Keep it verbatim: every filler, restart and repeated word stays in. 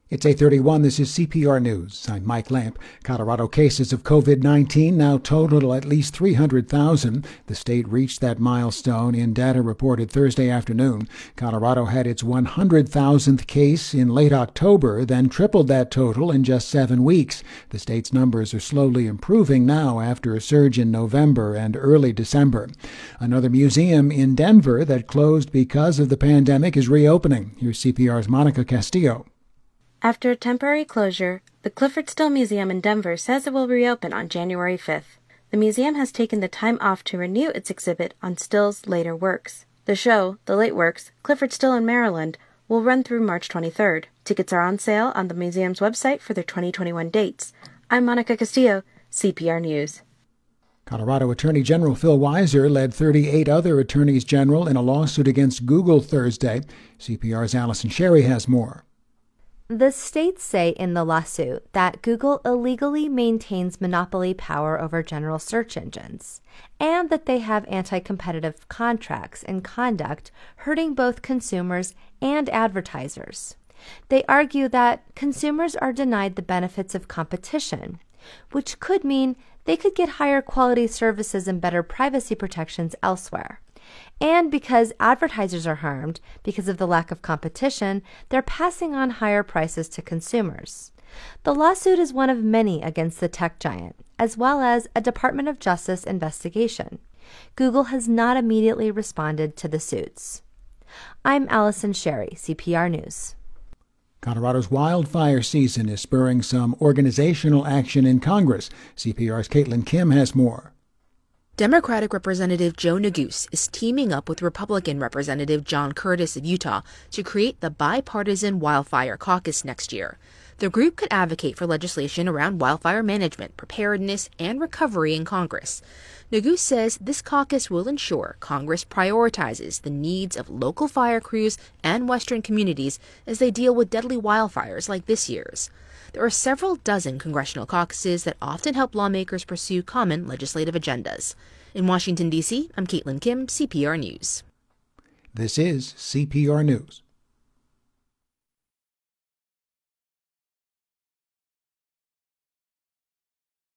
It's eight thirty-one. This is C P R News. I'm Mike Lamp. Colorado cases of COVID nineteen now total at least three hundred thousand. The state reached that milestone in data reported Thursday afternoon. Colorado had its one hundred thousandth case in late October, then tripled that total in just seven weeks. The state's numbers are slowly improving now after a surge in November and early December. Another museum in Denver that closed because of the pandemic is reopening. Here's C P R's Monica Castillo. After a temporary closure, the Clifford Still Museum in Denver says it will reopen on January fifth. The museum has taken the time off to renew its exhibit on Still's later works. The show, The Late Works, Clifford Still in Maryland, will run through March twenty-third. Tickets are on sale on the museum's website for their twenty twenty-one dates. I'm Monica Castillo, C P R News. Colorado Attorney General Phil Weiser led thirty-eight other attorneys general in a lawsuit against Google Thursday. C P R's Allison Sherry has more. The states say in the lawsuit that Google illegally maintains monopoly power over general search engines, and that they have anti-competitive contracts and conduct hurting both consumers and advertisers. They argue that consumers are denied the benefits of competition, which could mean they could get higher quality services and better privacy protections elsewhere. And because advertisers are harmed because of the lack of competition, they're passing on higher prices to consumers. The lawsuit is one of many against the tech giant, as well as a Department of Justice investigation. Google has not immediately responded to the suits. I'm Allison Sherry, C P R News. Colorado's wildfire season is spurring some organizational action in Congress. C P R's Caitlin Kim has more. Democratic Representative Joe Neguse is teaming up with Republican Representative John Curtis of Utah to create the Bipartisan Wildfire Caucus next year. The group could advocate for legislation around wildfire management, preparedness, and recovery in Congress. Neguse says this caucus will ensure Congress prioritizes the needs of local fire crews and Western communities as they deal with deadly wildfires like this year's. There are several dozen congressional caucuses that often help lawmakers pursue common legislative agendas. In Washington, D C, I'm Caitlin Kim, C P R News. This is C P R News.